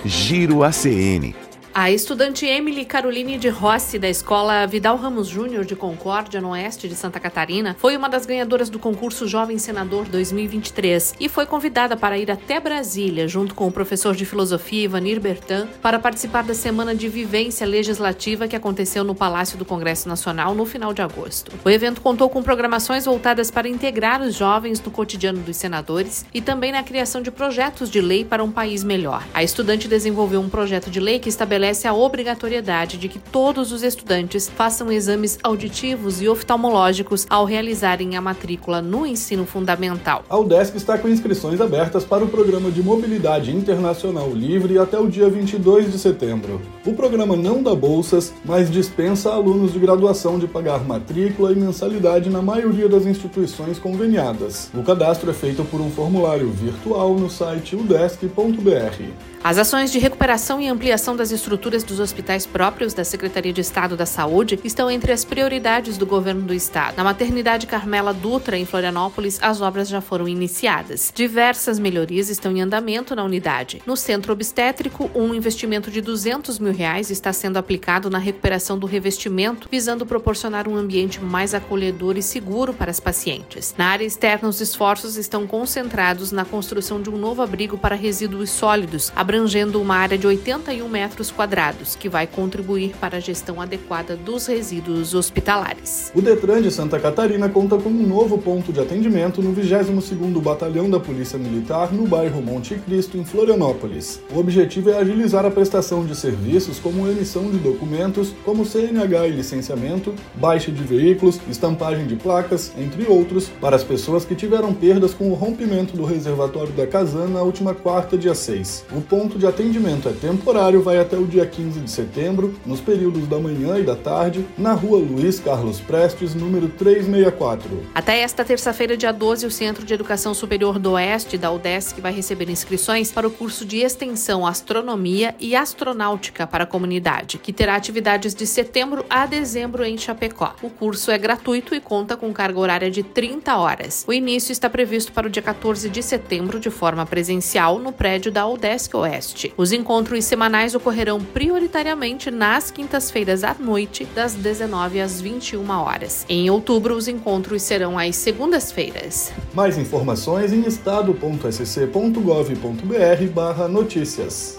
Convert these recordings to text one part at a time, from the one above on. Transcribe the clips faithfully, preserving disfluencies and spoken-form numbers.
Giro A C N. A estudante Emily Caroline de Rossi, da Escola Vidal Ramos Júnior de Concórdia, no oeste de Santa Catarina, foi uma das ganhadoras do concurso Jovem Senador dois mil e vinte e três e foi convidada para ir até Brasília, junto com o professor de filosofia Ivanir Bertan, para participar da Semana de Vivência Legislativa que aconteceu no Palácio do Congresso Nacional no final de agosto. O evento contou com programações voltadas para integrar os jovens no cotidiano dos senadores e também na criação de projetos de lei para um país melhor. A estudante desenvolveu um projeto de lei que estabelece estabelece a obrigatoriedade de que todos os estudantes façam exames auditivos e oftalmológicos ao realizarem a matrícula no ensino fundamental. A UDESC está com inscrições abertas para o Programa de Mobilidade Internacional Livre até o dia vinte e dois de setembro. O programa não dá bolsas, mas dispensa alunos de graduação de pagar matrícula e mensalidade na maioria das instituições conveniadas. O cadastro é feito por um formulário virtual no site udesc ponto b r. As ações de recuperação e ampliação das estruturas dos hospitais próprios da Secretaria de Estado da Saúde estão entre as prioridades do governo do estado. Na maternidade Carmela Dutra, em Florianópolis, as obras já foram iniciadas. Diversas melhorias estão em andamento na unidade. No centro obstétrico, um investimento de duzentos mil reais está sendo aplicado na recuperação do revestimento, visando proporcionar um ambiente mais acolhedor e seguro para as pacientes. Na área externa, os esforços estão concentrados na construção de um novo abrigo para resíduos sólidos, abrangendo uma área de oitenta e um metros quadrados, que vai contribuir para a gestão adequada dos resíduos hospitalares. O Detran de Santa Catarina conta com um novo ponto de atendimento no vigésimo segundo Batalhão da Polícia Militar, no bairro Monte Cristo, em Florianópolis. O objetivo é agilizar a prestação de serviços como emissão de documentos, como C N H e licenciamento, baixa de veículos, estampagem de placas, entre outros, para as pessoas que tiveram perdas com o rompimento do reservatório da Casan na última quarta, dia seis. O ponto de atendimento é temporário, vai até o dia quinze de setembro, nos períodos da manhã e da tarde, na rua Luiz Carlos Prestes, número trezentos e sessenta e quatro. Até esta terça-feira, dia doze, o Centro de Educação Superior do Oeste, da UDESC, vai receber inscrições para o curso de extensão Astronomia e Astronáutica para a comunidade, que terá atividades de setembro a dezembro em Chapecó. O curso é gratuito e conta com carga horária de trinta horas. O início está previsto para o dia quatorze de setembro, de forma presencial, no prédio da UDESC Oeste. Os encontros semanais ocorrerão prioritariamente nas quintas-feiras à noite, das dezenove às vinte e uma horas. Em outubro, os encontros serão às segundas-feiras. Mais informações em estado ponto s c ponto gov ponto b r barra notícias.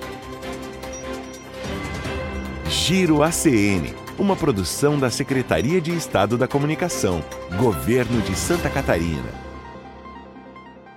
Giro A C N, uma produção da Secretaria de Estado da Comunicação, Governo de Santa Catarina.